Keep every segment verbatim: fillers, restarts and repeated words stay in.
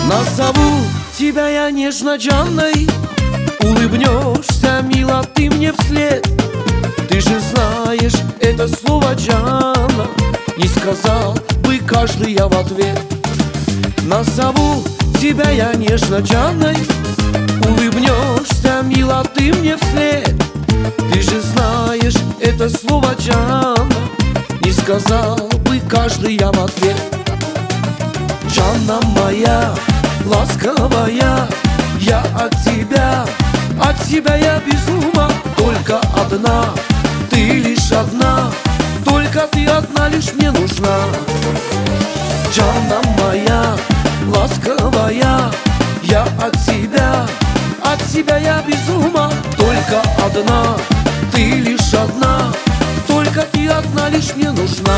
Назову тебя я нежно Джанной, улыбнешься, мило, ты мне вслед. Ты же знаешь, это слово Джанна не сказал бы каждый я в ответ. Назову тебя я нежно Джанной, улыбнешься, мило, ты мне вслед. Ты же знаешь, это слово Джанна не сказал бы каждый я в ответ. Джанна моя, ласковая, я от тебя, от тебя я без ума. Только одна, ты лишь одна, только ты одна лишь мне нужна. Джанна моя, ласковая, я от тебя, от тебя я без ума. Только одна, ты лишь одна, только ты одна лишь мне нужна.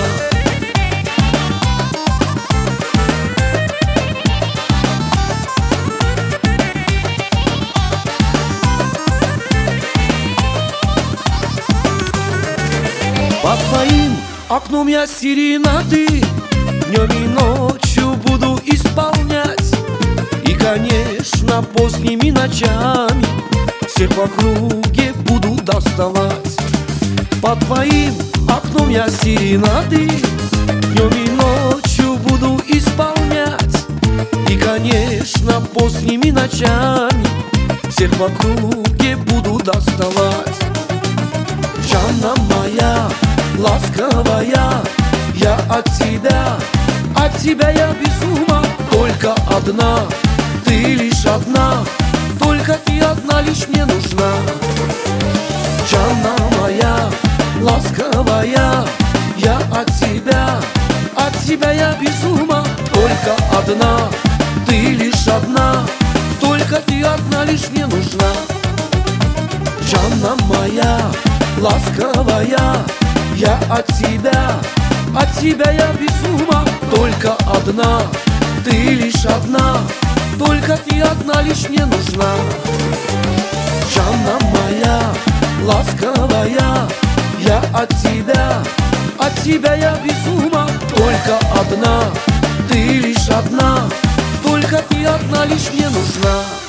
Под твоим окном я серенады днем и ночью буду исполнять. И, конечно, поздними ночами всех в округе буду доставать. Под твоим окном я серенады днем и ночью буду исполнять. И, конечно, поздними ночами всех в округе буду доставать. Джанна моя, ласковая, я от тебя, от тебя я без ума. Только одна, ты лишь одна, только ты одна лишь мне нужна. Джанна моя, ласковая, я от тебя, от тебя я без ума. Только одна, ты лишь одна, только ты одна лишь мне нужна. Джанна моя, ласковая, я от тебя, от тебя я без ума. Только одна, ты лишь одна, только ты одна лишь мне нужна. Джанна моя, ласковая, я от тебя, от тебя я без ума. Только одна, ты лишь одна, только ты одна лишь мне нужна.